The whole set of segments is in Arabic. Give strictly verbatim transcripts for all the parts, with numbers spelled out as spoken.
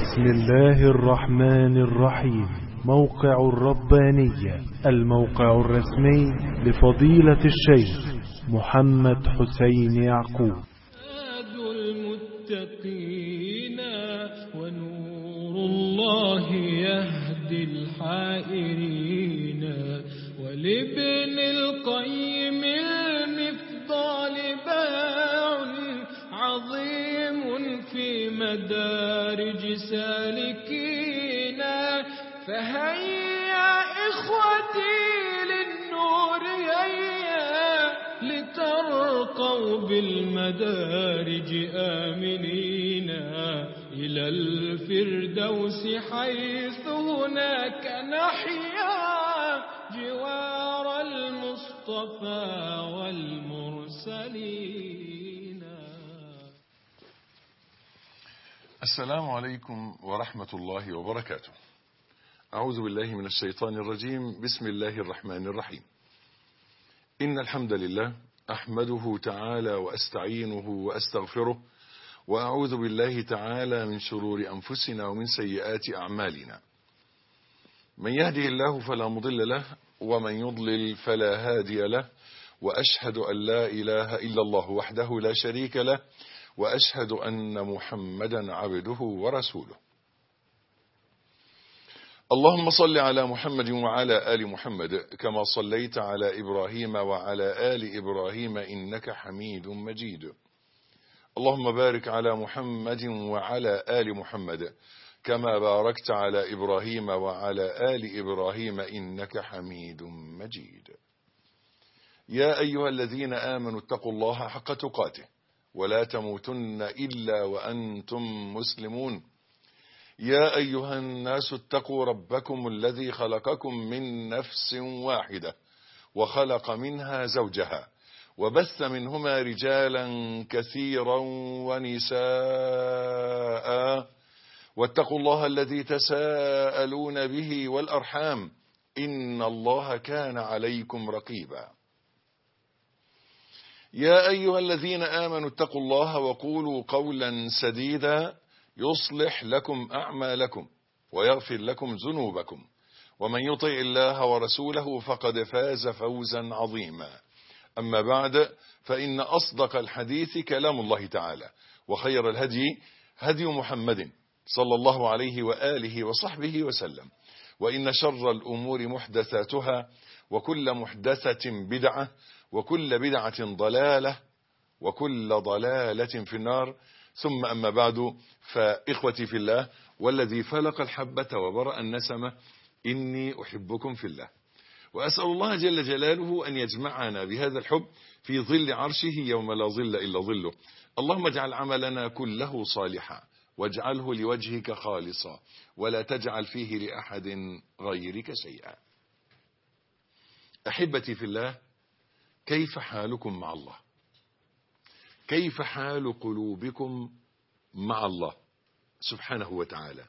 بسم الله الرحمن الرحيم. موقع الربانية، الموقع الرسمي لفضيلة الشيخ محمد حسين يعقوب. المتقين ونور الله يهدي الحائرين، ولابن القيم المفضال باع عظيم في مدارج سالكين. فهيا إخوتي للنور هيا لترقوا بالمدارج آمنين إلى الفردوس، حيث هناك نحيا جوار المصطفى والمرسلين. السلام عليكم ورحمة الله وبركاته. أعوذ بالله من الشيطان الرجيم. بسم الله الرحمن الرحيم. إن الحمد لله أحمده تعالى وأستعينه وأستغفره، وأعوذ بالله تعالى من شرور أنفسنا ومن سيئات أعمالنا. من يهده الله فلا مضل له، ومن يضلل فلا هادي له، وأشهد أن لا إله إلا الله وحده لا شريك له، وأشهد أن محمدا عبده ورسوله. اللهم صل على محمد وعلى آل محمد كما صليت على إبراهيم وعلى آل إبراهيم إنك حميد مجيد. اللهم بارك على محمد وعلى آل محمد كما باركت على إبراهيم وعلى آل إبراهيم إنك حميد مجيد. يا أيها الذين آمنوا اتقوا الله حق تقاته ولا تموتن إلا وأنتم مسلمون. يا أيها الناس اتقوا ربكم الذي خلقكم من نفس واحدة وخلق منها زوجها وبث منهما رجالا كثيرا ونساء، واتقوا الله الذي تساءلون به والأرحام إن الله كان عليكم رقيبا. يا أيها الذين آمنوا اتقوا الله وقولوا قولا سديدا يصلح لكم أعمالكم ويغفر لكم ذنوبكم، ومن يطع الله ورسوله فقد فاز فوزا عظيما. أما بعد، فإن أصدق الحديث كلام الله تعالى، وخير الهدي هدي محمد صلى الله عليه وآله وصحبه وسلم، وإن شر الأمور محدثاتها، وكل محدثة بدعة، وكل بدعة ضلالة، وكل ضلالة في النار. ثم أما بعد، فإخوتي في الله والذي فلق الحبة وبرأ النسمة، إني أحبكم في الله، وأسأل الله جل جلاله أن يجمعنا بهذا الحب في ظل عرشه يوم لا ظل إلا ظله. اللهم اجعل عملنا كله صالحا، واجعله لوجهك خالصا، ولا تجعل فيه لأحد غيرك شيئا. أحبتي في الله، كيف حالكم مع الله؟ كيف حال قلوبكم مع الله سبحانه وتعالى؟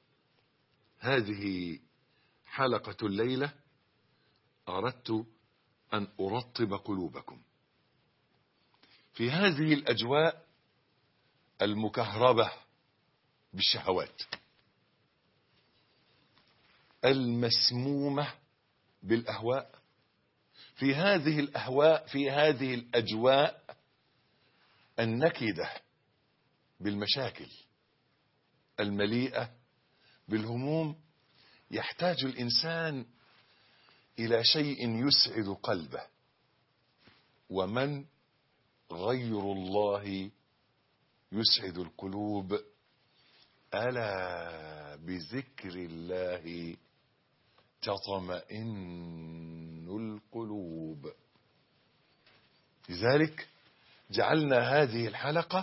هذه حلقة الليلة أردت أن أرطب قلوبكم في هذه الأجواء المكهربة بالشهوات، المسمومة بالأهواء، في هذه الأهواء، في هذه الأجواء النكدة بالمشاكل، المليئة بالهموم. يحتاج الإنسان إلى شيء يسعد قلبه، ومن غير الله يسعد القلوب. ألا بذكر الله تطمئن القلوب. لذلك جعلنا هذه الحلقة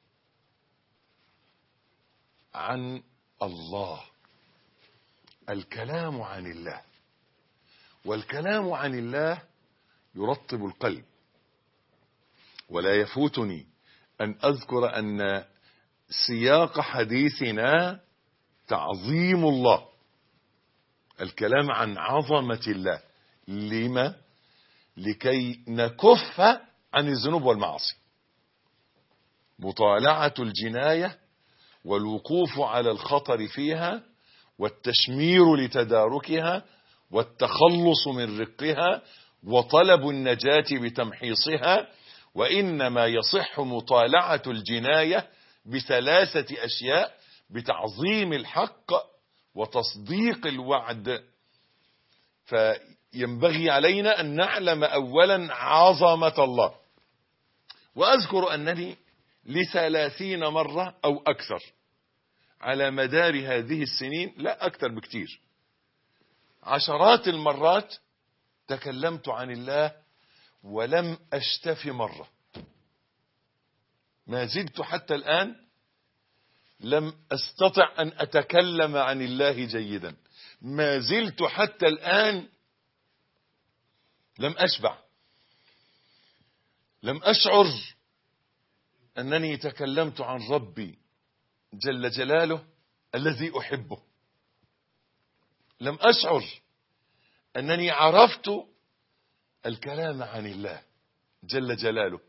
عن الله، الكلام عن الله، والكلام عن الله يرطب القلب. ولا يفوتني أن أذكر أن سياق حديثنا تعظيم الله، الكلام عن عظمة الله. لما؟ لكي نكف عن الذنوب والمعاصي. مطالعة الجناية والوقوف على الخطر فيها والتشمير لتداركها والتخلص من رقها وطلب النجاة بتمحيصها. وإنما يصح مطالعة الجناية بثلاثة أشياء: بتعظيم الحق وتصديق الوعد. فينبغي علينا أن نعلم أولا عظمة الله. وأذكر أنني لثلاثين مرة أو أكثر على مدار هذه السنين، لا أكثر بكتير، عشرات المرات تكلمت عن الله ولم أشتف مرة. ما زلت حتى الآن لم أستطع أن أتكلم عن الله جيدا. ما زلت حتى الآن لم أشبع، لم أشعر أنني تكلمت عن ربي جل جلاله الذي أحبه. لم أشعر أنني عرفت الكلام عن الله جل جلاله.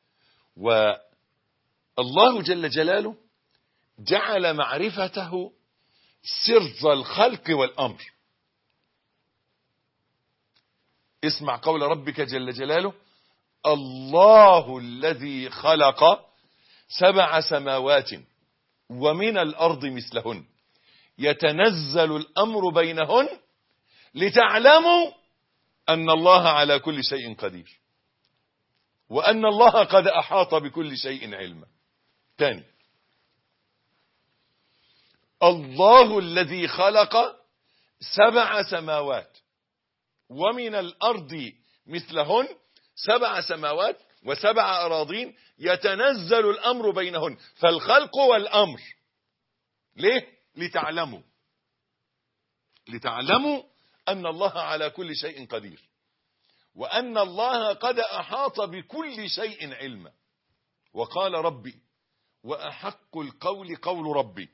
والله جل جلاله جعل معرفته سر الخلق والأمر. اسمع قول ربك جل جلاله: الله الذي خلق سبع سماوات ومن الأرض مثلهن يتنزل الأمر بينهن لتعلموا أن الله على كل شيء قدير وأن الله قد أحاط بكل شيء علما. ثاني: الله الذي خلق سبع سماوات ومن الأرض مثلهن، سبع سماوات وسبع أراضين يتنزل الأمر بينهن. فالخلق والأمر ليه؟ لتعلموا لتعلموا أن الله على كل شيء قدير وأن الله قد أحاط بكل شيء علما. وقال ربي: وأحق القول قول ربي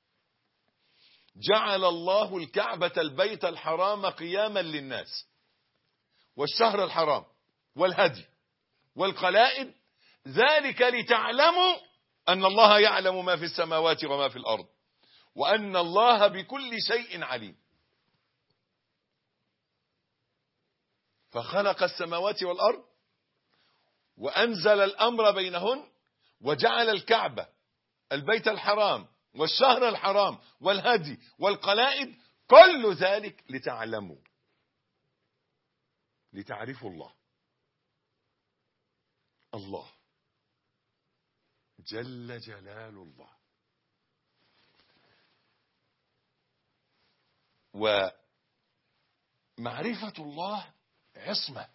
جعل الله الكعبة البيت الحرام قياما للناس والشهر الحرام والهدي والقلائد ذلك لتعلموا أن الله يعلم ما في السماوات وما في الأرض وأن الله بكل شيء عليم. فخلق السماوات والأرض وأنزل الأمر بينهن وجعل الكعبة البيت الحرام والشهر الحرام والهدي والقلائد، كل ذلك لتعلموا، لتعرفوا الله. الله جل جلال الله. ومعرفة الله عصمة،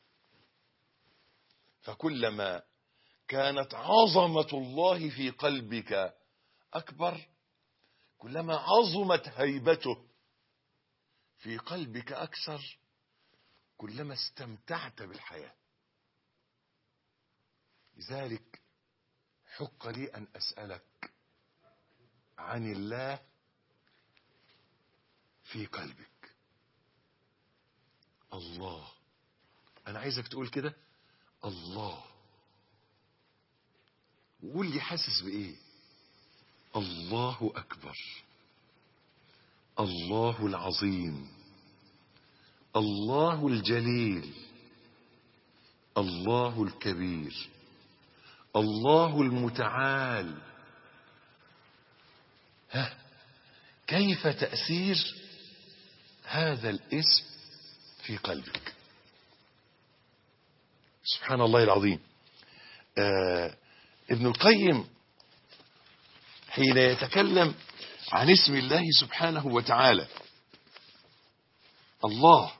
فكلما كانت عظمة الله في قلبك أكبر كلما عظمت هيبته في قلبك أكثر، كلما استمتعت بالحياة. لذلك حق لي أن أسألك عن الله في قلبك. الله، أنا عايزك تقول كده: الله. وقول لي حاسس بإيه؟ الله أكبر، الله العظيم، الله الجليل، الله الكبير، الله المتعال. ها، كيف تأثير هذا الاسم في قلبك؟ سبحان الله العظيم. آه ابن القيم حين يتكلم عن اسم الله سبحانه وتعالى الله،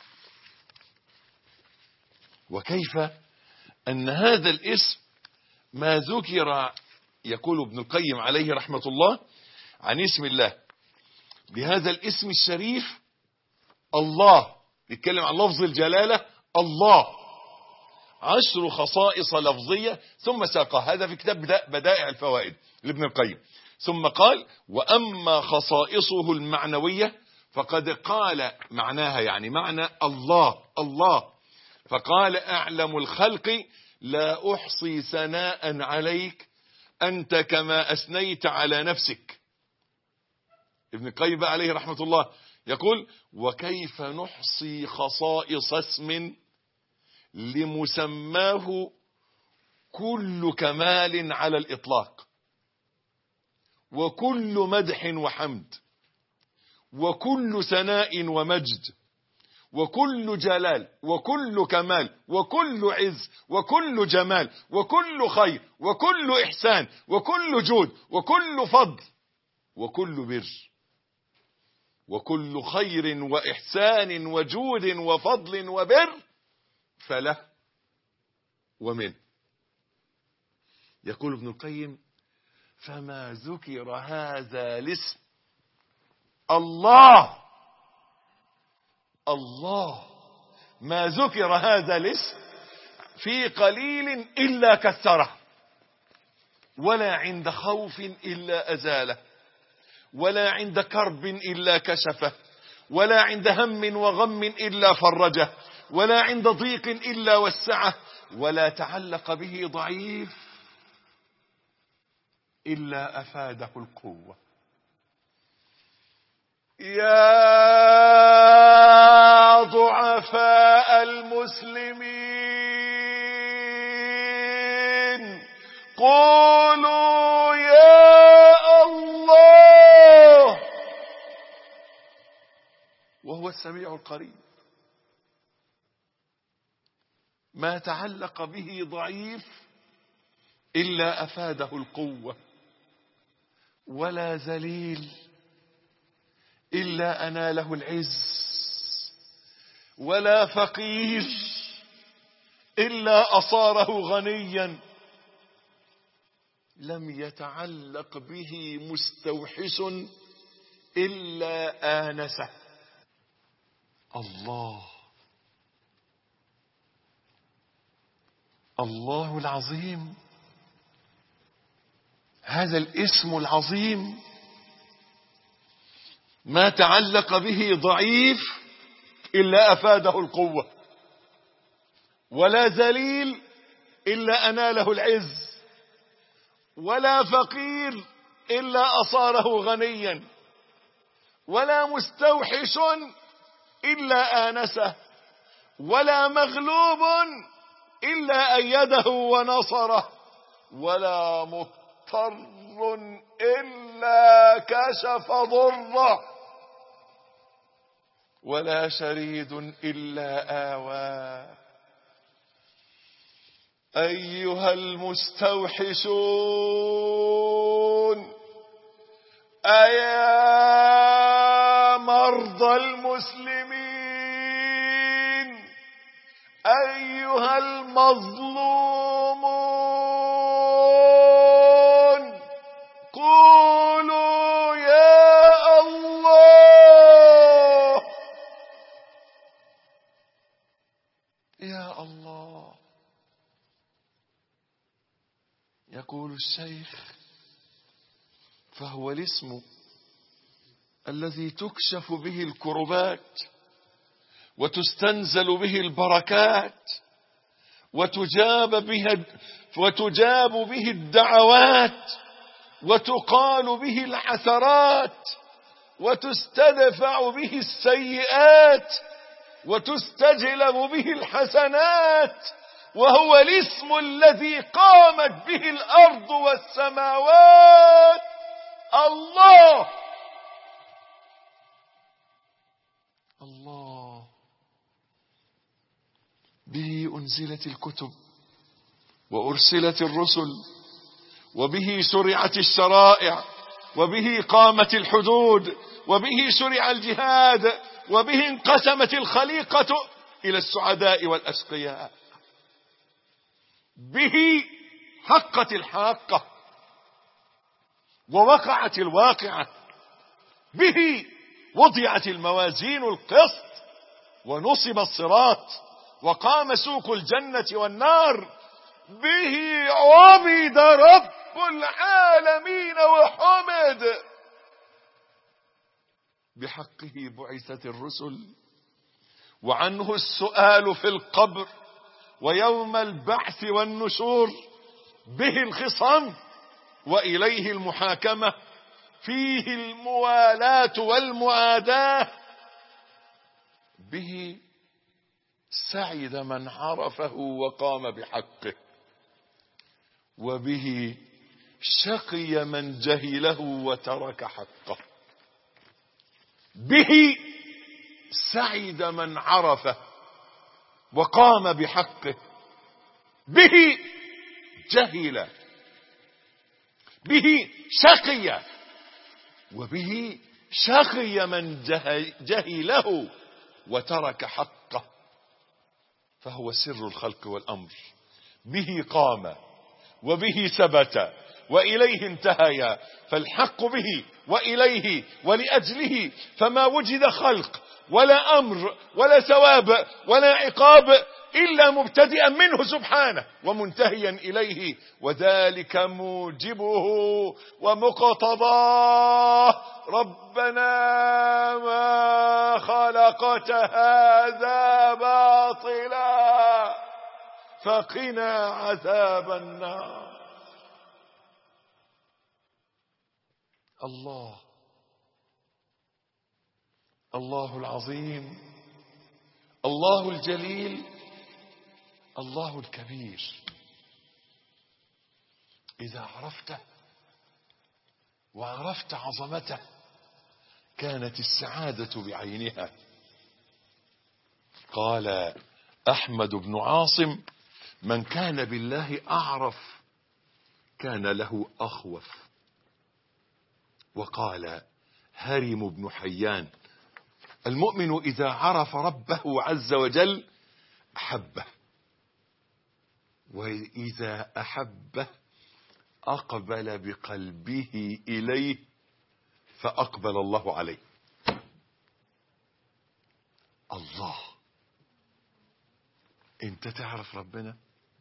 وكيف أن هذا الاسم ما ذكر، يقول ابن القيم عليه رحمة الله عن اسم الله بهذا الاسم الشريف الله، يتكلم عن لفظ الجلالة الله، عشر خصائص لفظية ثم ساقها. هذا في كتاب بدائع الفوائد لابن القيم. ثم قال: وأما خصائصه المعنوية فقد قال معناها، يعني معنى الله الله، فقال: أعلم الخلق لا أحصي ثناء عليك أنت كما أثنيت على نفسك ابن القيم عليه رحمة الله يقول: وكيف نحصي خصائص اسم لمسماه كل كمال على الإطلاق، وكل مدح وحمد، وكل ثناء ومجد، وكل جلال، وكل كمال، وكل عز، وكل جمال، وكل خير، وكل إحسان، وكل جود، وكل فضل، وكل بر، وكل خير وإحسان وجود وفضل وبر فله ومنه. يقول ابن القيم: فما ذكر هذا الاسم الله الله ما ذكر هذا الاسم في قليل إلا كثره، ولا عند خوف إلا أزاله، ولا عند كرب إلا كشفه، ولا عند هم وغم إلا فرجه، ولا عند ضيق إلا وسعه، ولا تعلق به ضعيف إلا أفاده القوة. يا ضعفاء المسلمين قولوا يا الله، وهو السميع القريب. ما تعلق به ضعيف إلا أفاده القوة، ولا ذليل إلا أناله العز، ولا فقير إلا أصاره غنيا، لم يتعلق به مستوحش إلا آنسه. الله الله العظيم، هذا الاسم العظيم ما تعلق به ضعيف إلا أفاده القوة، ولا ذليل إلا أناله العز، ولا فقير إلا أصاره غنيا، ولا مستوحش إلا آنسه، ولا مغلوب إلا أيده ونصره، ولا مضطر إلا كشف ضره، ولا شريد إلا آواه. أيها المستوحشون، أيا مرضى المسلمين، أيها المظلومون، قولوا يا الله يا الله. يقول الشيخ: فهو الاسم الذي تكشف به الكربات، وتستنزل به البركات، وتجاب به وتجاب به الدعوات، وتقال به العثرات، وتستدفع به السيئات، وتستجلب به الحسنات، وهو الاسم الذي قامت به الأرض والسماوات. الله الله به أنزلت الكتب، وأرسلت الرسل، وبه شرعت الشرائع، وبه قامت الحدود، وبه شرع الجهاد، وبه انقسمت الخليقة إلى السعداء والأشقياء، به حقت الحاقة ووقعت الواقعة، به وضعت الموازين القسط ونصب الصراط وقام سوق الجنة والنار، به عبد رب العالمين وحمد، بحقه بعثت الرسل، وعنه السؤال في القبر ويوم البعث والنشور، به الخصام وإليه المحاكمة، فيه الموالاة والمعاداة. به سعد من عرفه وقام بحقه، وبه شقي من جهله وترك حقه. به سعد من عرفه وقام بحقه، به جهل، به شقي، وبه شقي من جهله وترك حقه. فهو سر الخلق والأمر. به قام وبه ثبت وإليه انتهيا، فالحق به وإليه ولأجله، فما وجد خلق ولا أمر ولا ثواب ولا عقاب إلا مبتدئا منه سبحانه ومنتهيا إليه، وذلك موجبه ومقتضاه. ربنا ما خلقت هذا باطلا فقنا عذاب النار. الله الله العظيم، الله الجليل، الله الكبير. إذا عرفته وعرفت عظمته كانت السعادة بعينها. قال أحمد بن عاصم: من كان بالله أعرف كان له أخوف. وقال هرم بن حيان: المؤمن إذا عرف ربه عز وجل أحبه، وإذا أحبه أقبل بقلبه إليه فأقبل الله عليه. الله، انت تعرف ربنا؟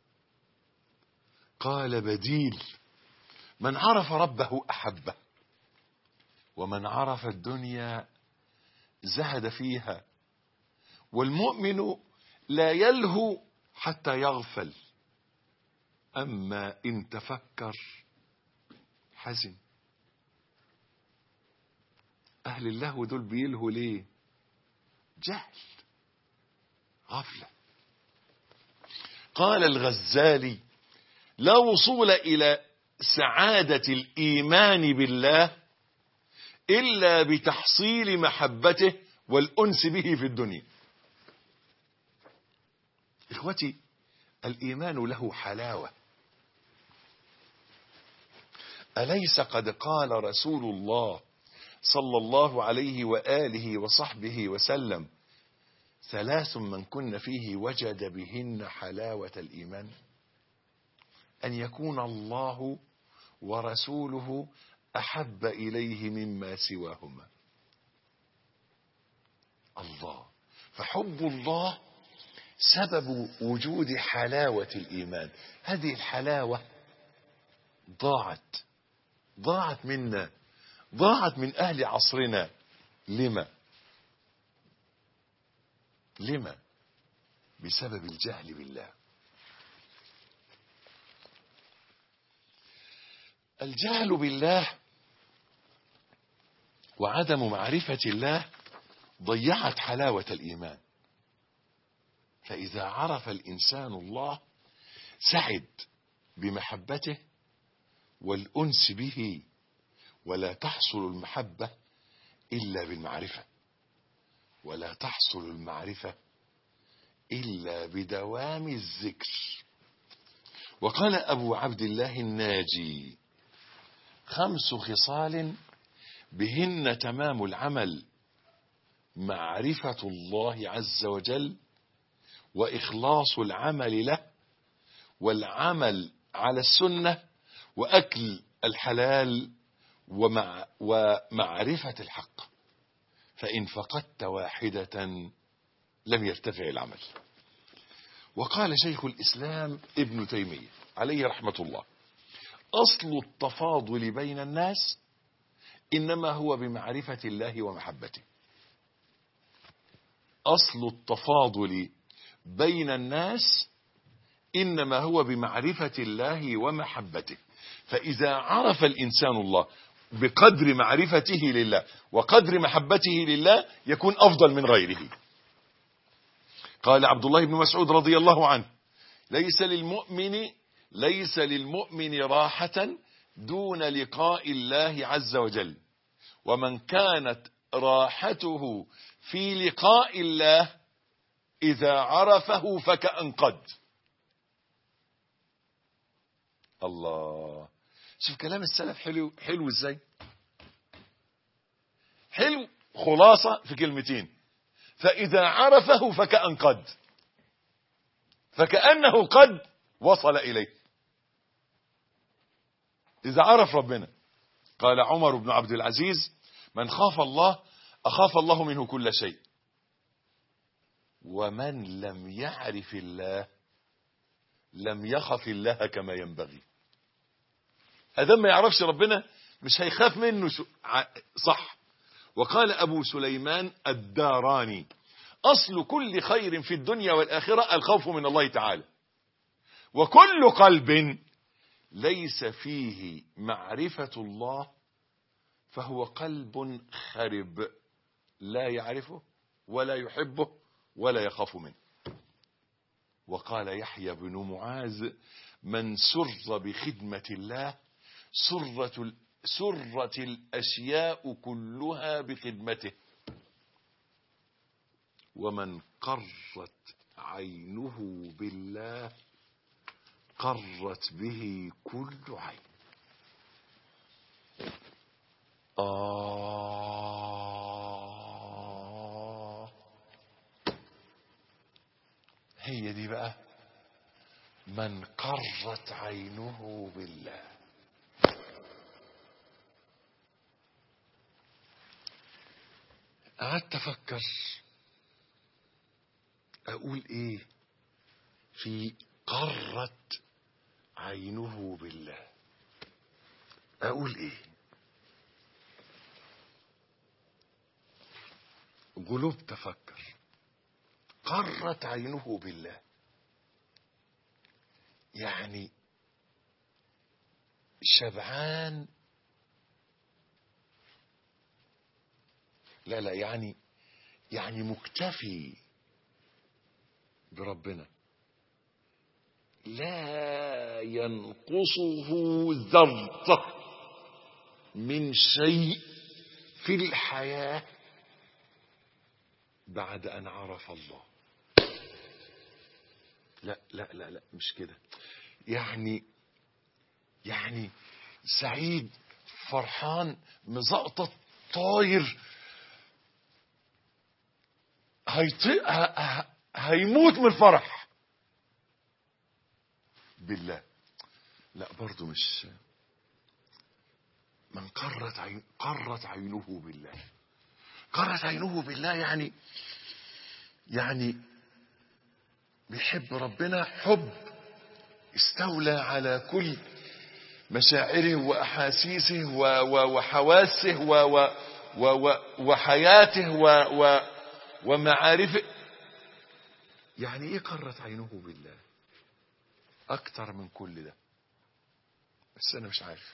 قال بديل: من عرف ربه أحبه، ومن عرف الدنيا زهد فيها. والمؤمن لا يلهو حتى يغفل، أما إن تفكر حزن. أهل اللهو دول بيلهوا ليه؟ جهل، غفلة. قال الغزالي: لا وصول إلى سعادة الإيمان بالله إلا بتحصيل محبته والأنس به في الدنيا. إخوتي، الإيمان له حلاوة. أليس قد قال رسول الله صلى الله عليه وآله وصحبه وسلم: ثلاث من كن فيه وجد بهن حلاوة الإيمان؟ أن يكون الله ورسوله أحب إليه مما سواهما. الله، فحب الله سبب وجود حلاوة الإيمان. هذه الحلاوة ضاعت ضاعت منا، ضاعت من أهل عصرنا. لما؟ لما؟ بسبب الجهل بالله. الجهل بالله وعدم معرفة الله ضيعت حلاوة الإيمان. فإذا عرف الإنسان الله سعد بمحبته والأنس به، ولا تحصل المحبة إلا بالمعرفة، ولا تحصل المعرفة إلا بدوام الذكر. وقال أبو عبد الله الناجي: خمس خصال بهن تمام العمل: معرفة الله عز وجل، وإخلاص العمل له، والعمل على السنة، وأكل الحلال، ومع ومعرفة الحق. فإن فقدت واحدة لم يرتفع العمل. وقال شيخ الإسلام ابن تيمية عليه رحمة الله: أصل التفاضل بين الناس إنما هو بمعرفة الله ومحبته. أصل التفاضل بين الناس إنما هو بمعرفة الله ومحبته. فإذا عرف الإنسان الله بقدر معرفته لله وقدر محبته لله يكون أفضل من غيره. قال عبد الله بن مسعود رضي الله عنه: ليس للمؤمن ليس للمؤمن راحة دون لقاء الله عز وجل، ومن كانت راحته في لقاء الله إذا عرفه فكأنقد. الله، شوف كلام السلف حلو حلو ازاي، حلو. خلاصة في كلمتين: فإذا عرفه فكأنقد، فكأنه قد وصل إليه إذا عرف ربنا. قال عمر بن عبد العزيز: من خاف الله أخاف الله منه كل شيء، ومن لم يعرف الله لم يخف الله كما ينبغي. أدم ما يعرفش ربنا مش هيخاف منه صح. وقال أبو سليمان الداراني: أصل كل خير في الدنيا والآخرة الخوف من الله تعالى، وكل قلب ليس فيه معرفة الله فهو قلب خرب لا يعرفه ولا يحبه ولا يخاف منه. وقال يحيى بن معاذ: من سر بخدمة الله سرت سرت الأشياء كلها بخدمته، ومن قرت عينه بالله قرت به كل عين. آه، هي دي بقى من قرت عينه بالله. قعدت افكر اقول ايه في قرت عينه بالله، اقول ايه؟ قلوب تفكر. قرت عينه بالله يعني شبعان، لا لا يعني يعني مكتفي بربنا، لا ينقصه ذرة من شيء في الحياة بعد أن عرف الله. لا لا لا لا مش كده، يعني يعني سعيد فرحان مزقطط طاير هيطيق هيموت من الفرح بالله. لا برضو مش من قرت عين قرت عينه بالله. قرت عينه بالله يعني يعني بيحب ربنا حب استولى على كل مشاعره وأحاسيسه وحواسه وحياته ومعارفه. يعني ايه قرت عينه بالله؟ اكتر من كل ده، بس انا مش عارف.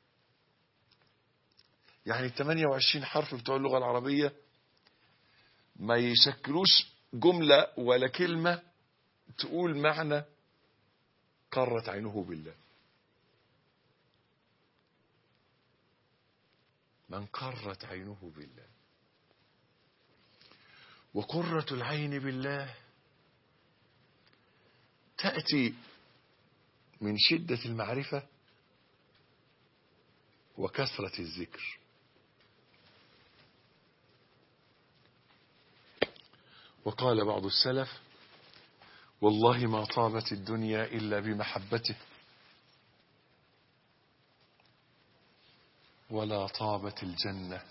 يعني ثمانية وعشرين حرف بتوع اللغة العربية ما يشكلوش جملة ولا كلمة تقول معنى قرت عينه بالله. من قرت عينه بالله. وقرة العين بالله تأتي من شدة المعرفة وكثرة الذكر. وقال بعض السلف: والله ما طابت الدنيا إلا بمحبته، ولا طابت الجنة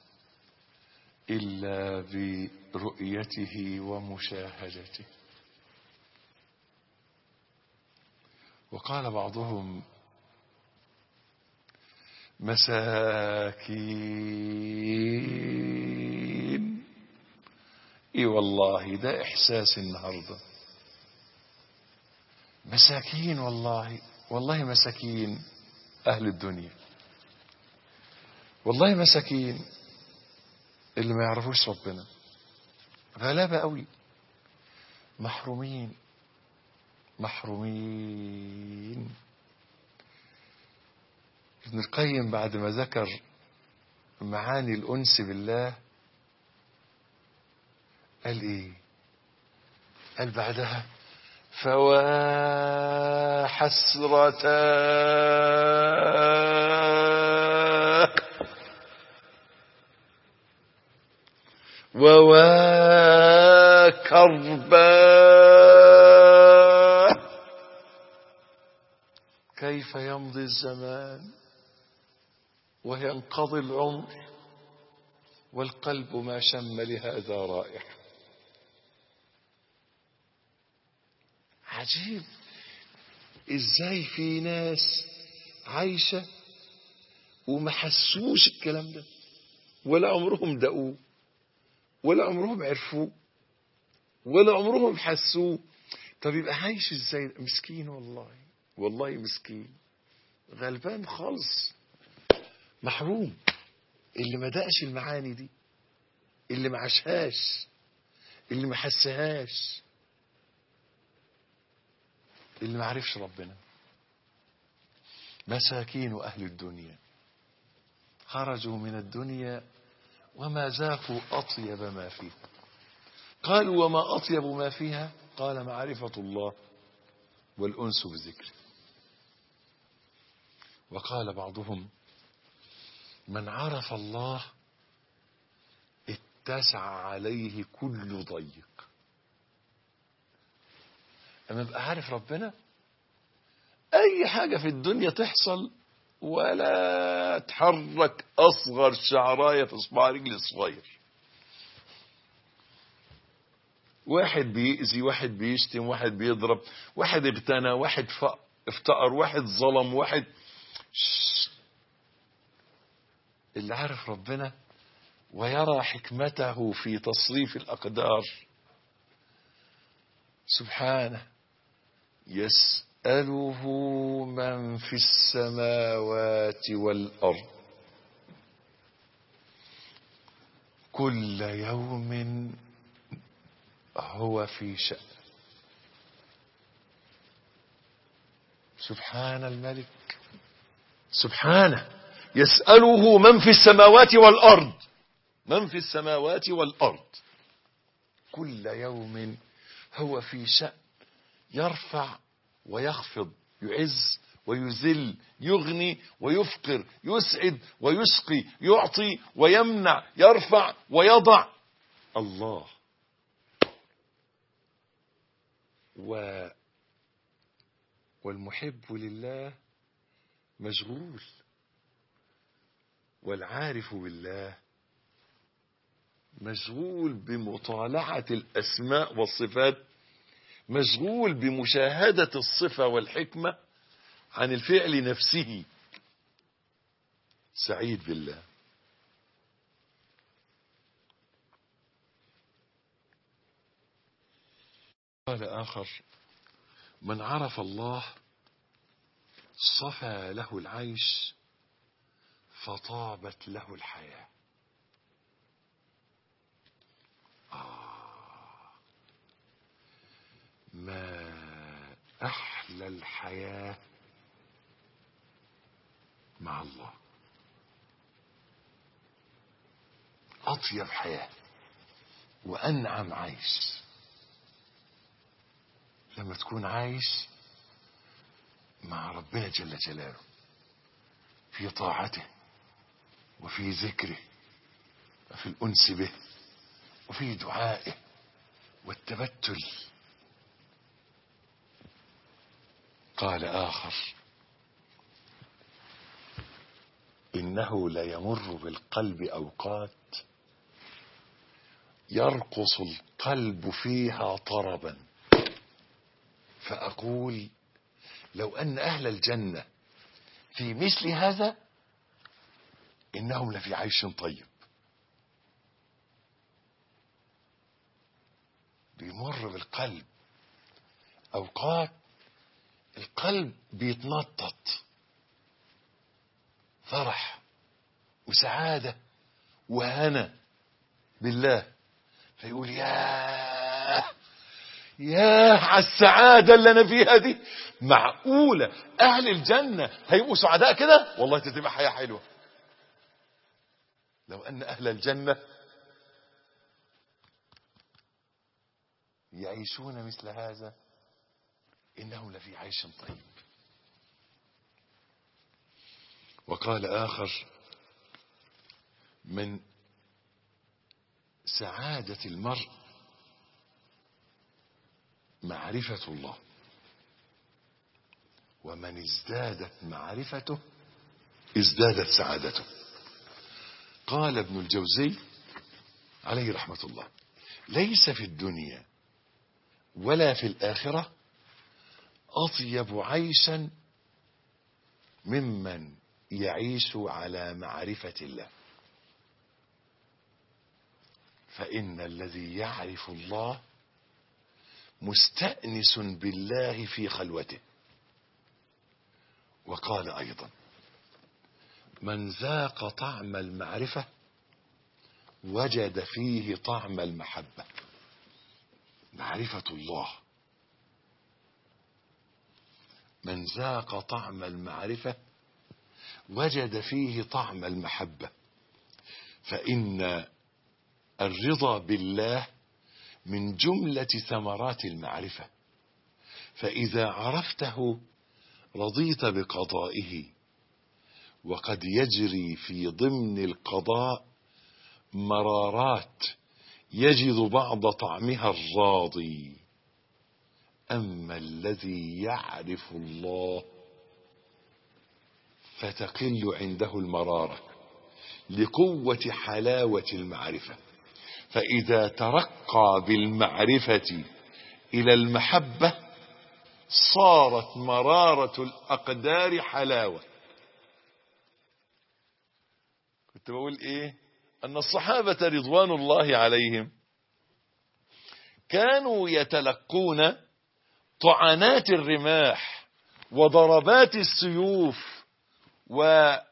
إلا برؤيته ومشاهدته. وقال بعضهم: مساكين. اي والله ده احساس النهارده، مساكين والله والله مساكين اهل الدنيا. والله مساكين اللي ما يعرفوش ربنا، غلابة قوي، محرومين محرومين. ابن القيم بعد ما ذكر معاني الأنس بالله قال ايه؟ قال بعدها فوا حسرة ووا كربا كيف يمضي الزمان وينقضي العمر والقلب ما شم لهذا رائحة. عجيب ازاي في ناس عايشة وما حسوش الكلام ده، ولا عمرهم دقوه، ولا عمرهم عرفوه، ولا عمرهم حسوه. طب يبقى عايش ازاي؟ مسكين والله، والله مسكين، غلبان خالص، محروم. اللي ما دقش المعاني دي، اللي ما عاشهاش، اللي ما حسهاش، اللي ما عرفش ربنا. مساكين أهل الدنيا خرجوا من الدنيا وما ذاقوا أطيب ما فيها. قالوا وما أطيب ما فيها؟ قال معرفة الله والأنس بذكره. وقال بعضهم من عرف الله اتسع عليه كل ضيق. أما يبقى عارف ربنا، أي حاجة في الدنيا تحصل ولا تحرك أصغر شعراية في صباع رجل صغير. واحد بيأذي، واحد بيشتم، واحد بيضرب، واحد اغتنى، واحد افتقر، واحد ظلم، واحد شش. اللي عارف ربنا ويرى حكمته في تصريف الأقدار سبحانه، يسأله من في السماوات والأرض كل يوم هو في شأن. سبحان الملك، سبحانه، يسأله من في السماوات والأرض، من في السماوات والأرض كل يوم هو في شأن، يرفع ويخفض، يعز ويذل، يغني ويفقر، يسعد ويسقي، يعطي ويمنع، يرفع ويضع. الله. و والمحب لله مشغول، والعارف بالله مشغول بمطالعة الأسماء والصفات، مشغول بمشاهدة الصفة والحكمة عن الفعل نفسه، سعيد بالله. قال آخر من عرف الله صفى له العيش فطابت له الحياة. آه ما أحلى الحياة مع الله، أطيب حياة وأنعم عيش لما تكون عايش مع ربنا جل جلاله في طاعته وفي ذكره وفي الأنس به وفي دعائه والتبتل. قال آخر إنه ليمر بالقلب أوقات يرقص القلب فيها طربا، فأقول لو أن أهل الجنة في مثل هذا إنهم لفي عيش طيب. بيمر بالقلب أوقات القلب بيتنطط فرح وسعادة وهنا بالله، فيقول ياه ياه على السعادة اللي أنا فيها دي، معقولة أهل الجنة هيبقوا سعداء كده؟ والله تبقى حياة حلوة. لو أن أهل الجنة يعيشون مثل هذا إنهم لفي عيش طيب. وقال آخر: من سعادة المرء معرفة الله، ومن ازدادت معرفته ازدادت سعادته. قال ابن الجوزي عليه رحمة الله: ليس في الدنيا ولا في الآخرة أطيب عيشا ممن يعيش على معرفة الله، فإن الذي يعرف الله مستأنس بالله في خلوته. وقال أيضا: من ذاق طعم المعرفة وجد فيه طعم المحبة. معرفة الله، من ذاق طعم المعرفة وجد فيه طعم المحبة، فإن الرضا بالله من جملة ثمرات المعرفة، فإذا عرفته رضيت بقضائه، وقد يجري في ضمن القضاء مرارات يجد بعض طعمها الراضي. أما الذي يعرف الله فتقل عنده المرارة لقوة حلاوة المعرفة، فإذا ترقى بالمعرفة إلى المحبة صارت مرارة الأقدار حلاوة. كنت بقول إيه؟ أن الصحابة رضوان الله عليهم كانوا يتلقون طعنات الرماح وضربات السيوف ووقع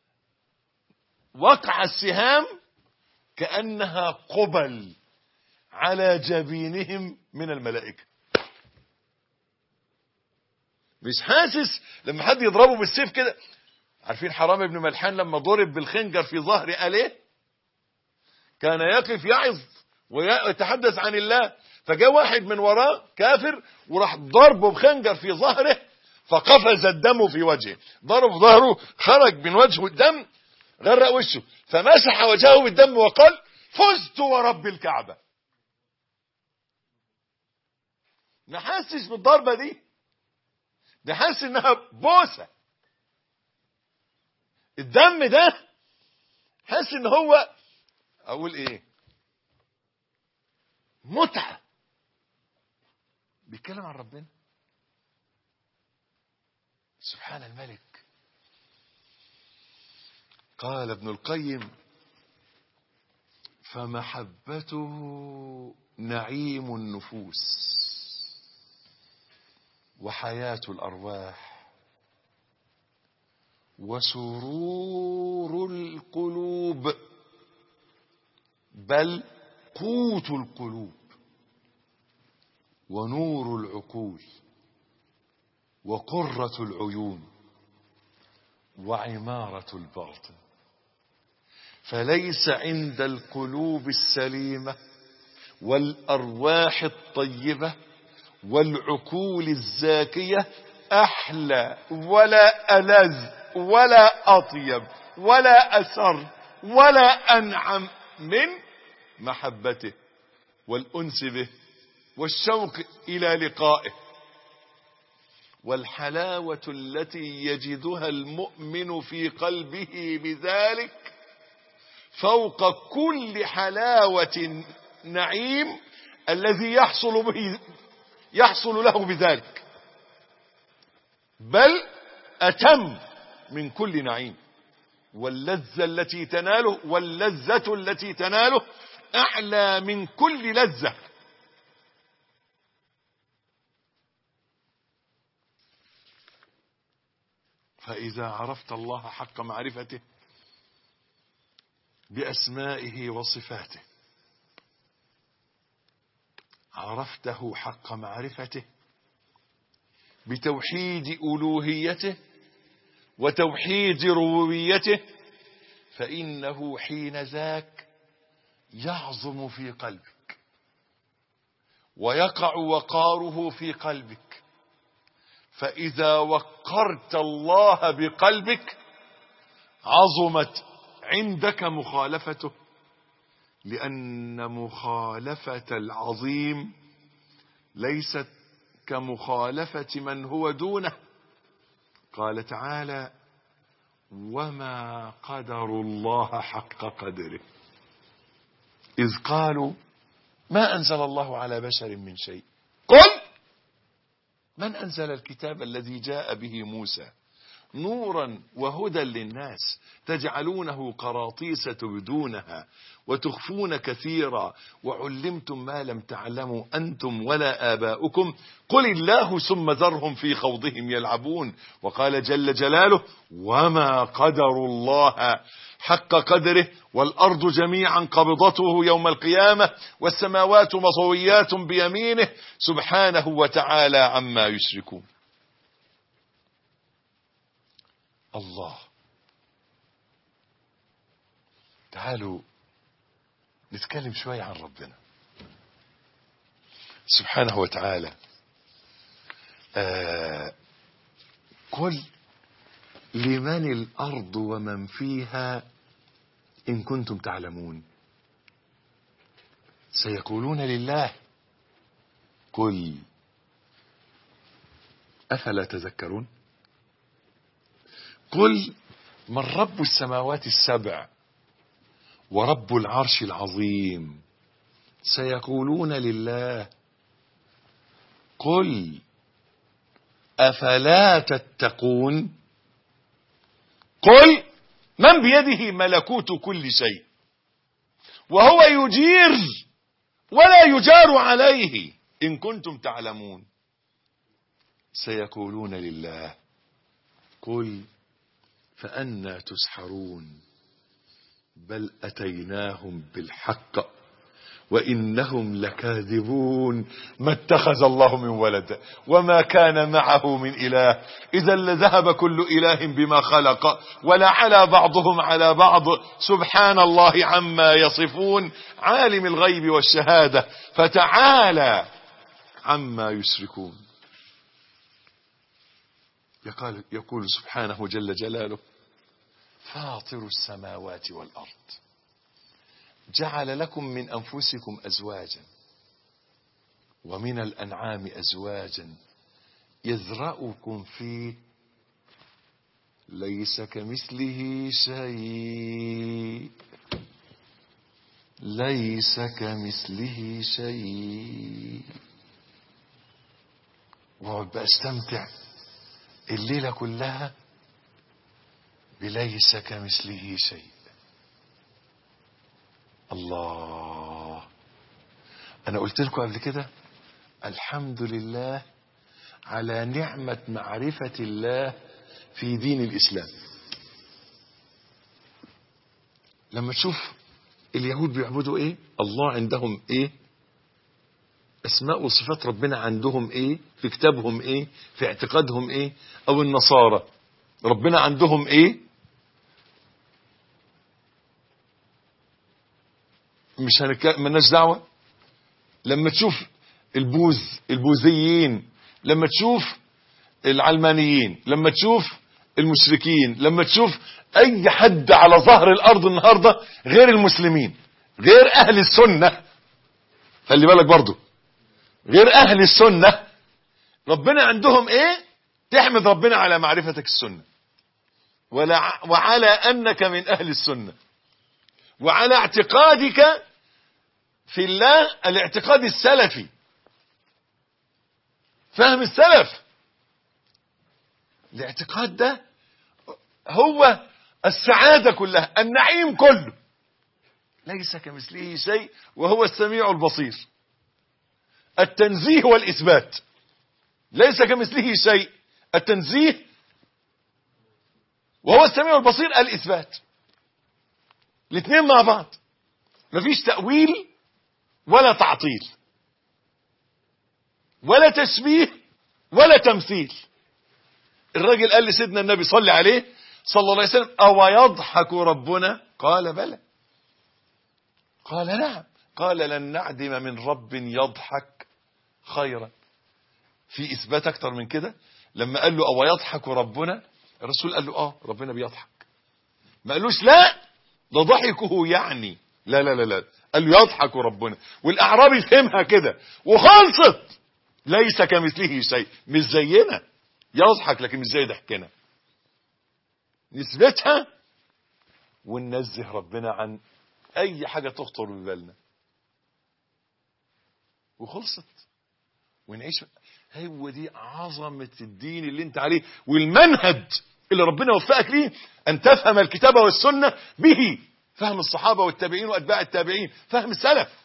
السهام كأنها قبل على جبينهم من الملائكة. مش حاسس لما حد يضربه بالسيف كده. عارفين حرام ابن ملحان لما ضرب بالخنجر في ظهر آله كان يقف يعظ ويتحدث عن الله، فجاء واحد من وراه كافر وراح ضربه بخنجر في ظهره فقفز الدم في وجهه، ضرب ظهره خرج من وجهه الدم غرق وشه، فمسح وجهه بالدم وقال: فزت ورب الكعبة. ما حسش بالضربة دي، ده حاسس انها بوسة. الدم ده حاسس ان هو اقول ايه، متعة. بيتكلم عن ربنا سبحان الملك. قال ابن القيم: فمحبته نعيم النفوس وحياة الأرواح وسرور القلوب، بل قوت القلوب ونور العقول وقرة العيون وعمارة الباطن. فليس عند القلوب السليمة والأرواح الطيبة والعقول الزاكية أحلى ولا ألذ ولا أطيب ولا أسر ولا أنعم من محبته والأنس به والشوق إلى لقائه. والحلاوة التي يجدها المؤمن في قلبه بذلك فوق كل حلاوة نعيم الذي يحصل به يحصل له بذلك، بل أتم من كل نعيم. واللذة التي تناله واللذة التي تناله أعلى من كل لذة. فإذا عرفت الله حق معرفته بأسمائه وصفاته، عرفته حق معرفته بتوحيد ألوهيته وتوحيد ربوبيته، فإنه حين ذاك يعظم في قلبك ويقع وقاره في قلبك. فإذا وقرت الله بقلبك عظمت عندك مخالفته، لأن مخالفة العظيم ليست كمخالفة من هو دونه. قال تعالى: وما قدروا الله حق قدره إذ قالوا ما أنزل الله على بشر من شيء. قل من أنزل الكتاب الذي جاء به موسى نورا وهدى للناس تجعلونه قراطيس تبدونها وتخفون كثيرا وعلمتم ما لم تعلموا أنتم ولا آباؤكم قل الله ثم ذرهم في خوضهم يلعبون. وقال جل جلاله: وما قدروا الله حق قدره والأرض جميعا قبضته يوم القيامة والسماوات مطويات بيمينه سبحانه وتعالى عما يشركون. الله. تعالوا نتكلم شوية عن ربنا سبحانه وتعالى. آه قل لمن الأرض ومن فيها إن كنتم تعلمون. سيقولون لله. قل أفلا تذكرون. قل من رب السماوات السبع ورب العرش العظيم. سيقولون لله. قل أفلا تتقون. قل من بيده ملكوت كل شيء وهو يجير ولا يجار عليه إن كنتم تعلمون. سيقولون لله. قل فأنى تسحرون. بل أتيناهم بالحق وإنهم لكاذبون. ما اتخذ الله من ولد وما كان معه من إله إذا لذهب كل إله بما خلق ولعلى بعضهم على بعض سبحان الله عما يصفون. عالم الغيب والشهادة فتعالى عما يشركون. يقول, يقول سبحانه جل جلاله: فاطر السماوات والأرض جعل لكم من أنفسكم أزواجا ومن الأنعام أزواجا يذرأكم فيه ليس كمثله شيء ليس كمثله شيء. وأبقى استمتع الليلة كلها بليس كمثله شيء. الله. أنا قلت لكم قبل كده الحمد لله على نعمة معرفة الله في دين الإسلام. لما تشوف اليهود بيعبدوا إيه، الله عندهم إيه، أسماء وصفات ربنا عندهم إيه، في كتابهم إيه، في اعتقادهم إيه، أو النصارى ربنا عندهم إيه، مش هنتكلم مالناش دعوة. لما تشوف البوذ البوذيين، لما تشوف العلمانيين، لما تشوف المشركين، لما تشوف اي حد على ظهر الارض النهاردة غير المسلمين غير اهل السنة، خلي بالك برضو غير اهل السنة، ربنا عندهم ايه؟ تحمد ربنا على معرفتك السنة وعلى انك من اهل السنة وعلى اعتقادك في الله الاعتقاد السلفي، فهم السلف. الاعتقاد ده هو السعادة كلها، النعيم كله. ليس كمثله شيء وهو السميع البصير. التنزيه والإثبات. ليس كمثله شيء، التنزيه، وهو السميع البصير الإثبات. الاثنين مع بعض، مفيش تأويل ولا تعطيل ولا تشبيه ولا تمثيل. الراجل قال لسيدنا النبي صلى عليه صلى الله عليه وسلم: أو يضحك ربنا؟ قال: بلى. قال: نعم. قال: لن نعدم من رب يضحك خيرا. في إثبات أكتر من كده؟ لما قال له: أو يضحك ربنا، الرسول قال له: آه ربنا بيضحك. ما قالوش لا ده ضحكه يعني، لا لا لا لا، قال له: يضحك ربنا. والأعرابي فهمها كده وخلصت. ليس كمثله شيء، مش زينا، يضحك لكن مش زي ضحكنا. نثبتها وننزه ربنا عن أي حاجة تخطر ببالنا وخلصت، ونعيش. هو دي عظمة الدين اللي انت عليه، والمنهج اللي ربنا وفقك ليه، أن تفهم الكتاب والسنة به، فهم الصحابة والتابعين وأتباع التابعين، فهم السلف.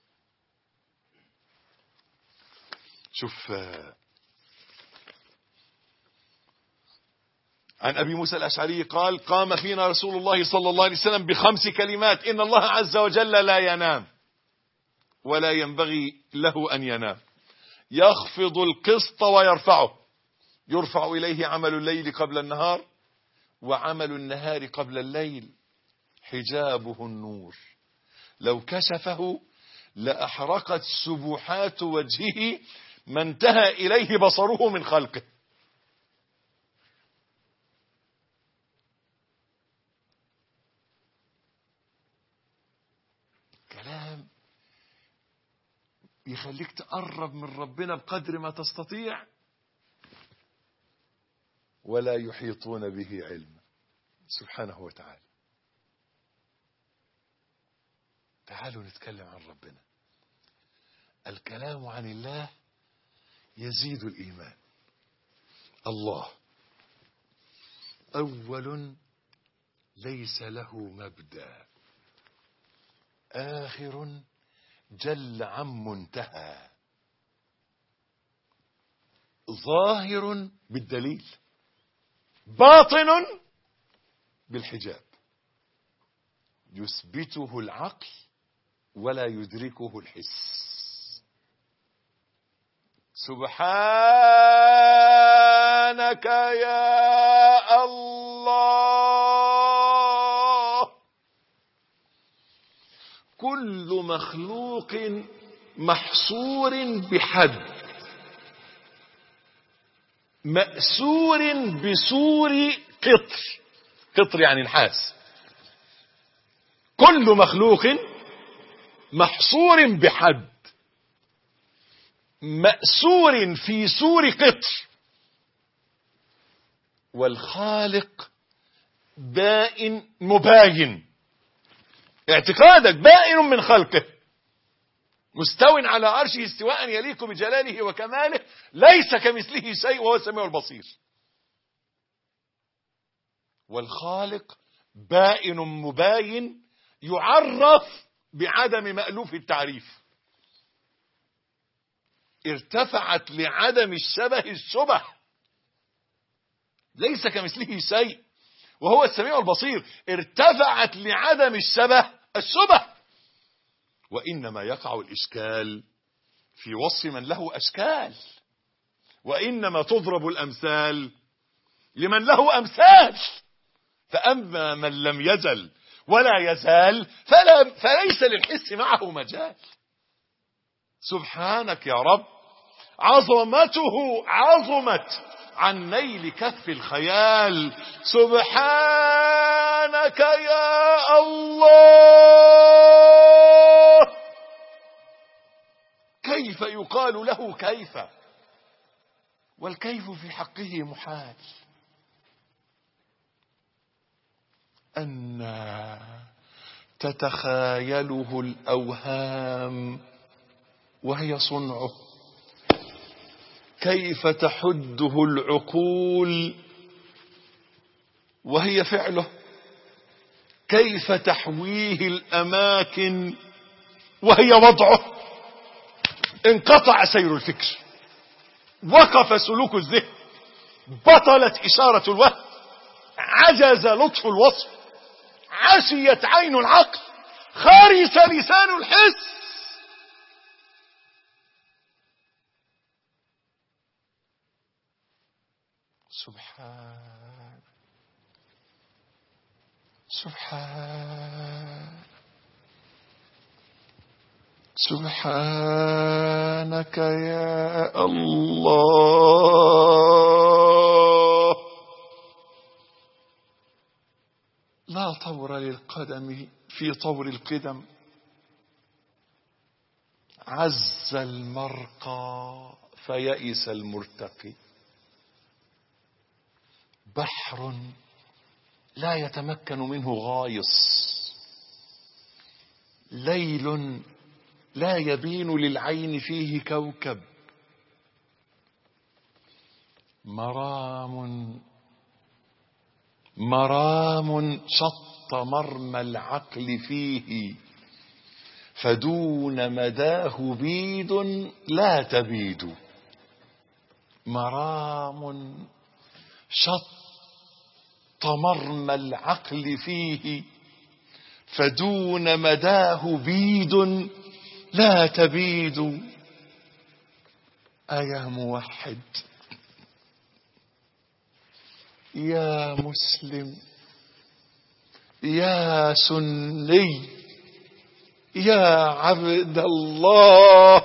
شوف، عن أبي موسى الأشعري قال: قام فينا رسول الله صلى الله عليه وسلم بخمس كلمات: إن الله عز وجل لا ينام ولا ينبغي له أن ينام، يخفض القسط ويرفعه، يرفع إليه عمل الليل قبل النهار وعمل النهار قبل الليل، حجابه النور، لو كشفه لأحرقت سبحات وجهه ما انتهى إليه بصره من خلقه. كلام يخليك تقرب من ربنا بقدر ما تستطيع، ولا يحيطون به علما سبحانه وتعالى. تعالوا نتكلم عن ربنا. الكلام عن الله يزيد الإيمان. الله أول ليس له مبدأ، آخر جل عن منتهى، ظاهر بالدليل، باطن بالحجاب، يثبته العقل ولا يدركه الحس. سبحانك يا الله. كل مخلوق محصور بحد، مأسور بسور قطر، قطر يعني نحاس. كل مخلوق محصور بحد، مأسور في سور قطر، والخالق بائن مباين. اعتقادك بائن من خلقه، مستو على عرشه استواء يليق بجلاله وكماله، ليس كمثله شيء وهو السميع البصير. والخالق بائن مباين يعرف بعدم مألوف التعريف. ارتفعت لعدم الشبه الشبه، ليس كمثله شيء وهو السميع البصير. ارتفعت لعدم الشبه الشبه. وإنما يقع الإشكال في وصف من له أشكال، وإنما تضرب الأمثال لمن له أمثال. فأما من لم يزل ولا يزال فلا فليس للحس معه مجال. سبحانك يا رب، عظمته عظمت عن نيل كف الخيال. سبحانك يا الله. كيف يقال له كيف؟ والكيف في حقه محال. أن تتخايله الأوهام وهي صنعه، كيف تحده العقول وهي فعله، كيف تحويه الأماكن وهي وضعه. انقطع سير الفكر، وقف سلوك الذهن، بطلت إشارة الوهم، عجز لطف الوصف، عشيت عين العقل، خرس لسان الحس. سبحان سبحان سبحانك يا الله. لا طور للقدم في طور القدم، عز المرقى فيئس المرتقي. بحر لا يتمكن منه غايص، ليل لا يبين للعين فيه كوكب، مرام مرام شط مرمى العقل فيه، فدون مداه بيد لا تبيد. مرام شط مرمى العقل فيه، فدون مداه بيد لا تبيد. أيا موحد، يا مسلم، يا سني، يا عبد الله،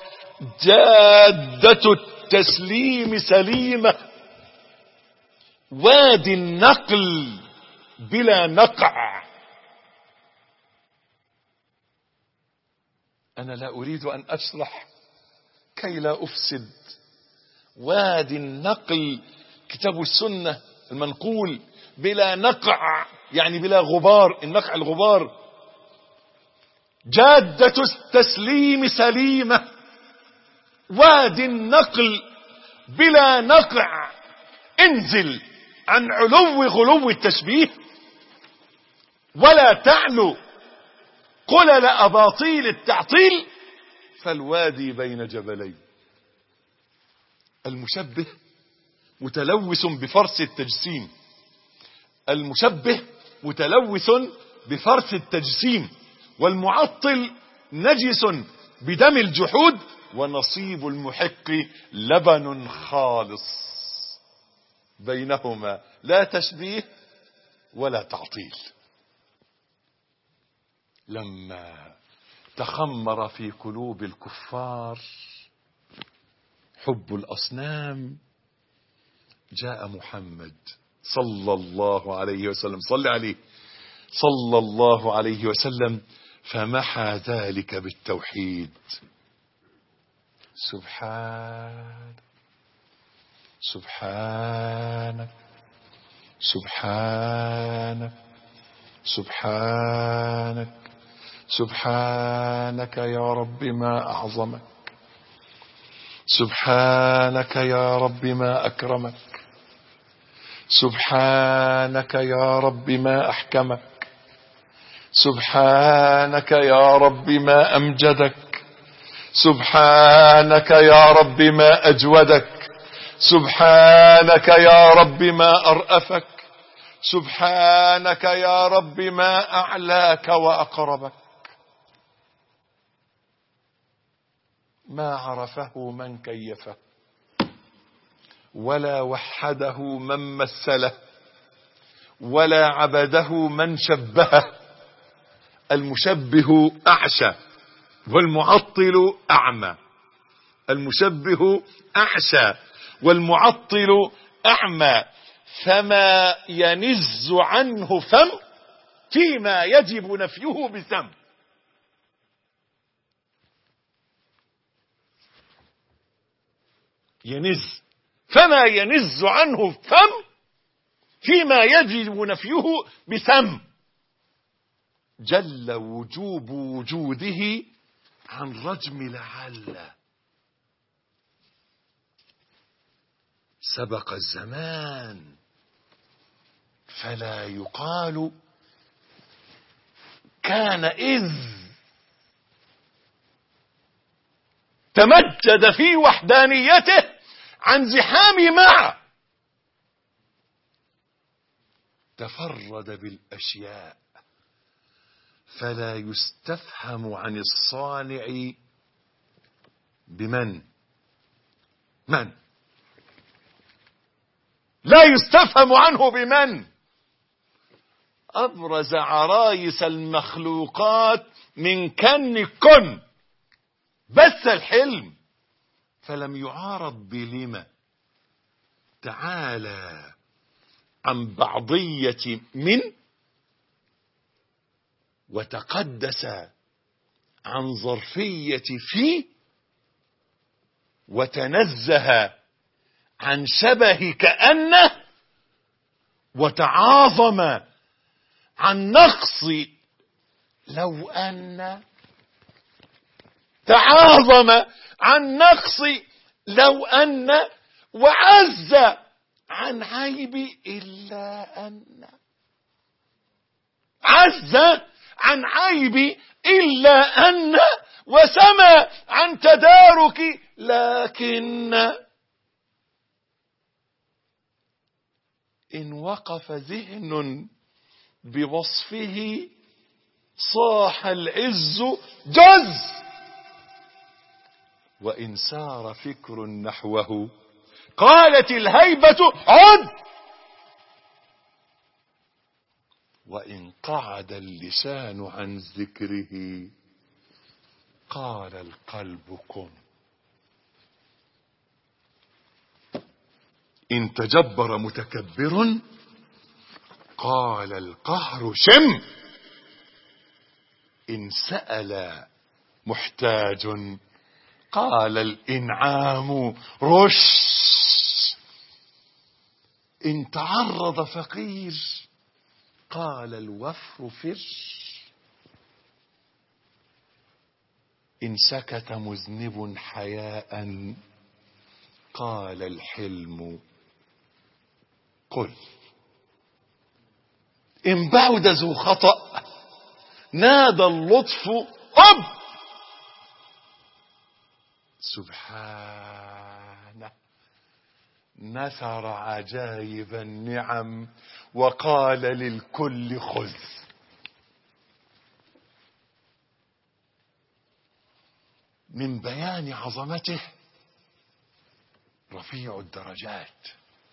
جادة التسليم سليمة، وادي النقل بلا نقع. أنا لا أريد أن أشرح كي لا أفسد. وادي النقل كتاب السنة المنقول بلا نقع، يعني بلا غبار. النقع الغبار. جادة التسليم سليمة، وادي النقل بلا نقع. انزل عن علو غلو التشبيه، ولا تعلو قلل أباطيل التعطيل، فالوادي بين جبلين. المشبه متلوث بفرس التجسيم، المشبه متلوث بفرس التجسيم، والمعطل نجس بدم الجحود، ونصيب المحق لبن خالص. بينهما لا تشبيه ولا تعطيل. لما تخمر في قلوب الكفار حب الأصنام، جاء محمد صلى الله عليه وسلم، صلى عليه صلى الله عليه وسلم، فمحى ذلك بالتوحيد. سبحان سبحانك سبحانك سبحانك سبحانك يا رب ما أعظمك، سبحانك يا رب ما أكرمك، سبحانك يا رب ما أحكمك، سبحانك يا رب ما أمجدك، سبحانك يا رب ما أجودك، سبحانك يا رب ما أرأفك، سبحانك يا رب ما أعلاك وأقربك. ما عرفه من كيفه، ولا وحده من مثله، ولا عبده من شبهه. المشبه أعشى والمعطل أعمى، المشبه أعشى والمعطل أعمى، فما ينز عنه فم فيما يجب نفيه بسم. ينز، فما ينز عنه فم فيما يجب نفيه بسم. جل وجوب وجوده عن رجم لعل. سبق الزمان فلا يقال كان إذ. تمجد في وحدانيته عن زحام مع. تفرد بالأشياء فلا يستفهم عن الصانع بمن من لا يستفهم عنه بمن أبرز عرايس المخلوقات من كن كن بس الحلم، فلم يعارض بلما. تعالى عن بعضية من، وتقدس عن ظرفية في، وتنزه عن شبه كأنه، وتعاظم عن نقص لو أن، تعاظم عن نقص لو أن، وعز عن عيب إلا أن، عز عن عيب إلا أن، وسمى عن تدارك لكن. إن وقف ذهن بوصفه صاح العز جز، وإن سار فكر نحوه قالت الهيبة عد، وإن قعد اللسان عن ذكره قال القلب كن. إن تجبر متكبر قال القهر شم، إن سأل محتاج قال الإنعام رش، إن تعرض فقير قال الوفر فرش، إن سكت مذنب حياء قال الحلم قل، إن بعد ذو خطأ نادى اللطف أب. سبحانه نثر عجائب النعم وقال للكل خذ. من بيان عظمته رفيع الدرجات،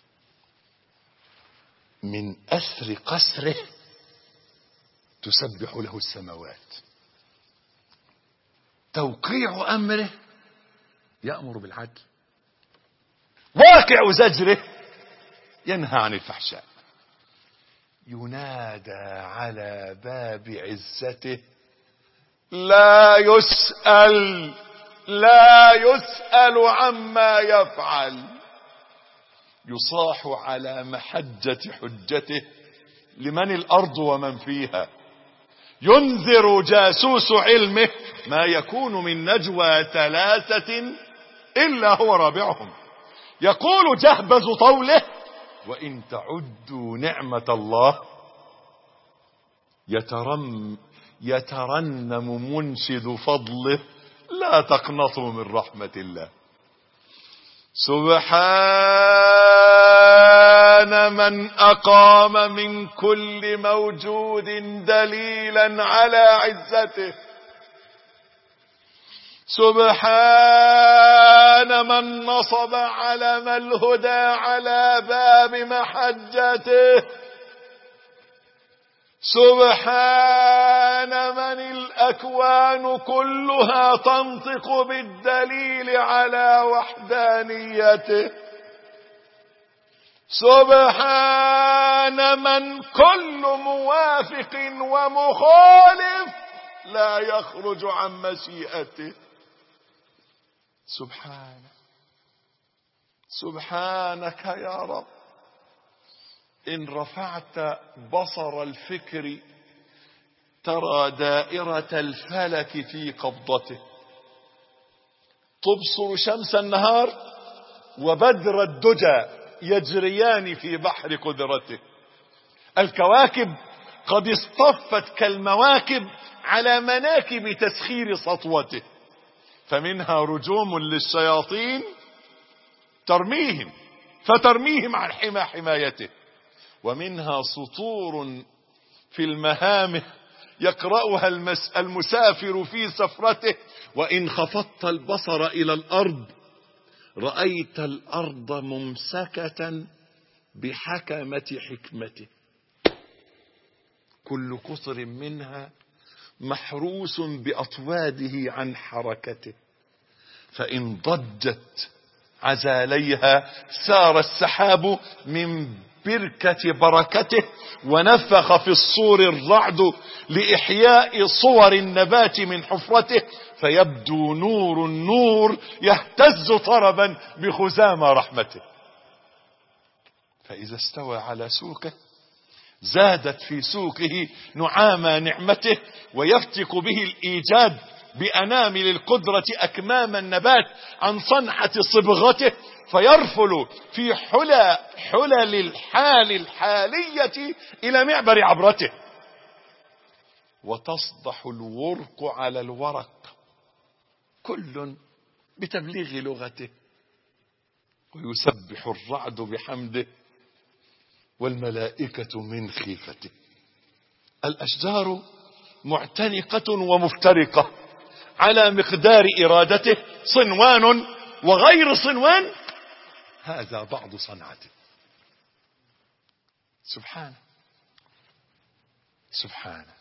من أثر قسره تسبح له السماوات، توقيع أمره يأمر بالعدل، واقع زجره ينهى عن الفحشاء، ينادى على باب عزته لا يسأل لا يسأل عما يفعل، يصاح على محجة حجته لمن الأرض ومن فيها، ينذر جاسوس علمه ما يكون من نجوى ثلاثة إلا هو رابعهم، يقول جهبذ طوله وإن تعدوا نعمة الله، يترم يترنم منشد فضله لا تقنطوا من رحمة الله. سبحان من أقام من كل موجود دليلا على عزته، سبحان من نصب علم الهدى على باب محجته، سبحان من الأكوان كلها تنطق بالدليل على وحدانيته، سبحان من كل موافق ومخالف لا يخرج عن مشيئته. سبحانك سبحانك يا رب، إن رفعت بصر الفكر ترى دائرة الفلك في قبضته، تبصر شمس النهار وبدر الدجى يجريان في بحر قدرته، الكواكب قد اصطفت كالمواكب على مناكب تسخير سطوته، فمنها رجوم للشياطين ترميهم فترميهم عن حمى حمايته، ومنها سطور في المهامه يقرأها المس المسافر في سفرته. وإن خفضت البصر إلى الأرض رأيت الأرض ممسكة بحكمة حكمته، كل قطر منها محروس بأطواده عن حركته، فإن ضجت عزاليها سار السحاب من بركة بركته، ونفخ في الصور الرعد لإحياء صور النبات من حفرته، فيبدو نور النور يهتز طربا بخزام رحمته. فإذا استوى على سوقه زادت في سوقه نعامى نعمته، ويفتك به الإيجاد بأنامل القدرة أكمام النبات عن صنعة صبغته، فيرفل في حلى حلل الحال الحالية إلى معبر عبرته، وتصدح الورق على الورق كل بتبليغ لغته، ويسبح الرعد بحمده والملائكة من خيفته. الأشجار معتنقة ومفترقة على مقدار إرادته، صنوان وغير صنوان، هذا بعض صنعته. سبحانه سبحانه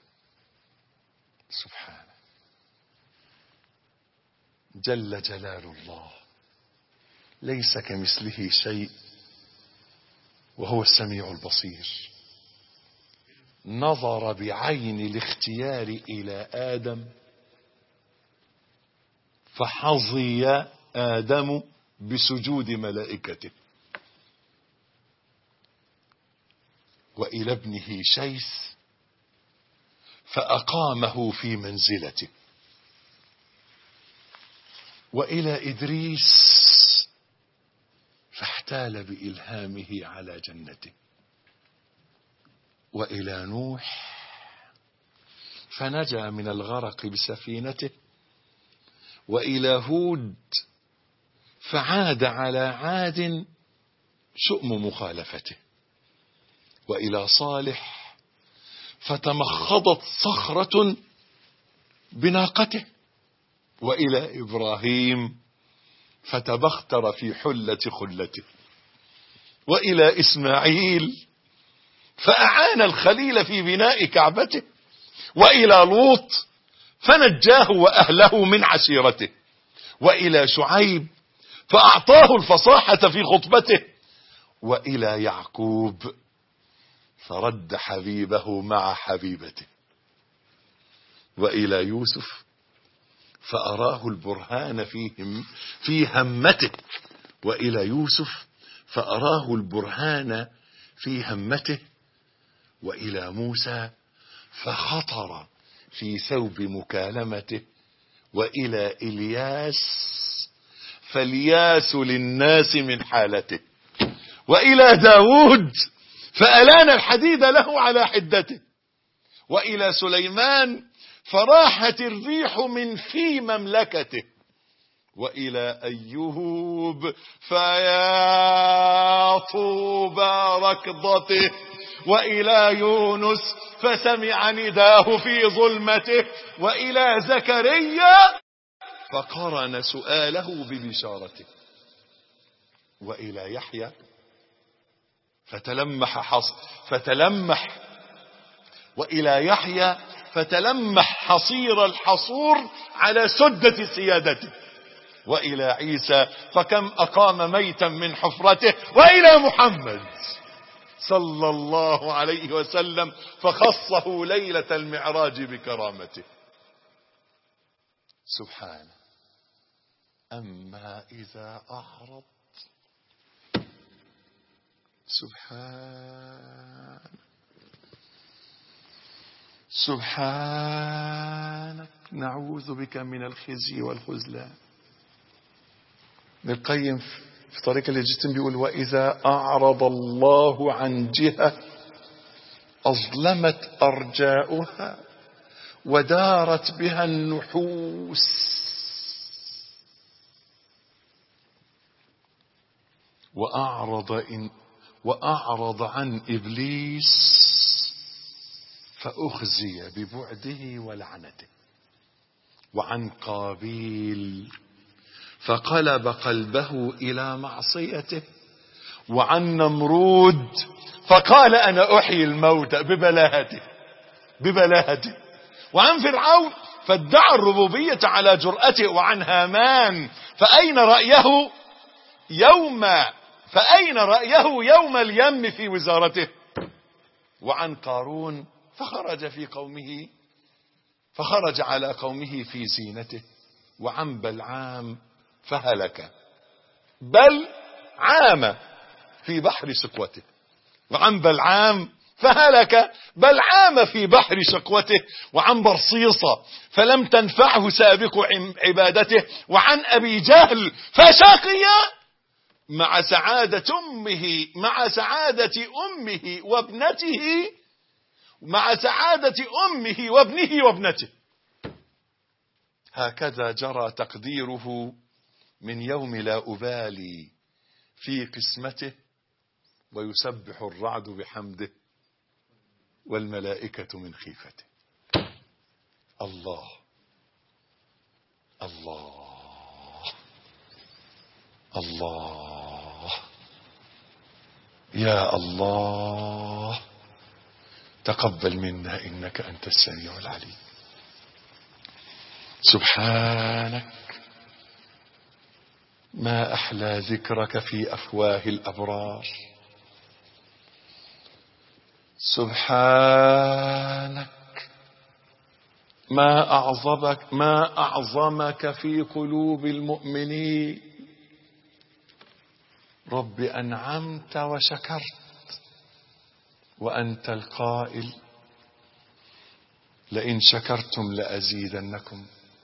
سبحانه جل جلال الله، ليس كمثله شيء وهو السميع البصير. نظر بعين الاختيار إلى آدم فحظي آدم بسجود ملائكته، وإلى ابنه شيث فأقامه في منزلته، وإلى إدريس فاحتال بإلهامه على جنته، وإلى نوح فنجا من الغرق بسفينته، وإلى هود فعاد على عاد شؤم مخالفته، وإلى صالح فتمخضت صخرة بناقته، وإلى إبراهيم فتبختر في حلة خلته، وإلى إسماعيل فأعان الخليل في بناء كعبته، وإلى لوط فنجاه وأهله من عشيرته، وإلى شعيب فأعطاه الفصاحة في خطبته، وإلى يعقوب فرد حبيبه مع حبيبته، وإلى يوسف فأراه البرهان فيهم في همته، وإلى يوسف فأراه البرهان في همته، وإلى موسى فخطر في ثوب مكالمته، وإلى إلياس فالياس للناس من حالته، وإلى داود فألان الحديد له على حدته، وإلى سليمان فراحت الريح من في مملكته، وإلى أيوب فيا طوبى ركضته، وإلى يونس فسمع نداه في ظلمته، وإلى زكريا فقرن سؤاله ببشارته، وإلى يحيى فتلمح حص فتلمح وإلى يحيى فتلمح حصير الحصور على سدة سيادته، وإلى عيسى فكم أقام ميتا من حفرته، وإلى محمد صلى الله عليه وسلم فخصه ليلة المعراج بكرامته. سبحانه. أما إذا أعرض سبحانه سبحانك نعوذ بك من الخزي والخذلان. ابن القيم في طريق الهجرتين بيقول: وإذا أعرض الله عن جهة أظلمت أرجاؤها ودارت بها النحوس، وأعرض إن وأعرض عن إبليس فأخزي ببعده ولعنته. وعن قابيل فقلب قلبه إلى معصيته. وعن نمرود فقال أنا أحيي الموتى ببلاهته ببلاهته. وعن فرعون فادعى الربوبية على جرأته. وعن هامان فأين رأيه يوم فأين رأيه يوم اليم في وزارته. وعن قارون فخرج في قومه فخرج على قومه في زينته. وعن بلعام فهلك بل عام في بحر شقوته. وعن بلعام فهلك بل عام في بحر شقوته. وعن برصيصة فلم تنفعه سابق عبادته. وعن أبي جهل فشقي مع سعادة أمه مع سعادة أمه وابنته مع سعادة أمه وابنه وابنته. هكذا جرى تقديره من يوم لا أبالي في قسمته. ويسبح الرعد بحمده والملائكة من خيفته. الله الله الله يا الله تقبل منا إنك أنت السميع العليم. سبحانك ما أحلى ذكرك في أفواه الأبرار. سبحانك ما أعظمك ما أعظمك في قلوب المؤمنين. رب أنعمت وشكرت وأنت القائل لئن شكرتم لأزيدنكم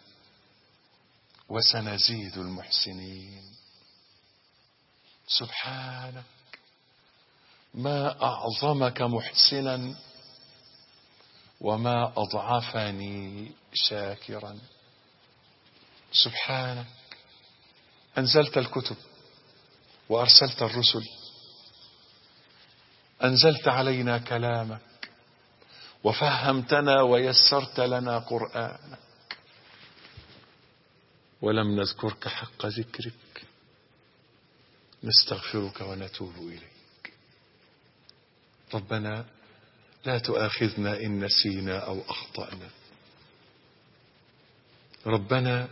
وسنزيد المحسنين. سبحانك ما أعظمك محسنا وما أضعفني شاكرا. سبحانك أنزلت الكتب وأرسلت الرسل. أنزلت علينا كلامك وفهمتنا ويسرت لنا قرآنك ولم نذكرك حق ذكرك. نستغفرك ونتوب إليك. ربنا لا تؤاخذنا إن نسينا أو أخطأنا. ربنا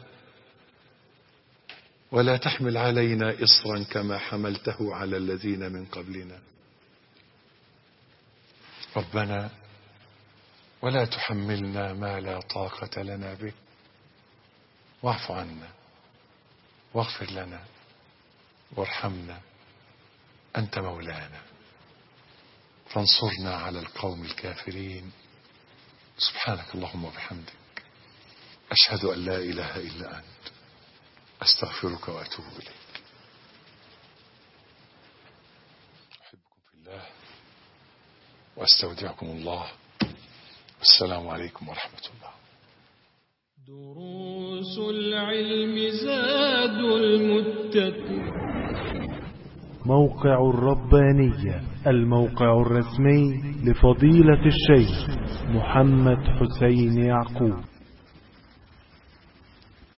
ولا تحمل علينا إصرا كما حملته على الذين من قبلنا. ربنا ولا تحملنا ما لا طاقة لنا به. واعف عنا واغفر لنا وارحمنا أنت مولانا فانصرنا على القوم الكافرين. سبحانك اللهم وبحمدك أشهد أن لا إله إلا أنت أستغفرك وأتوب إليك. أحبكم في الله وأستودعكم الله. السلام عليكم ورحمة الله. دروس العلم زاد المتقين. موقع الربانية الموقع الرسمي لفضيلة الشيخ محمد حسين يعقوب.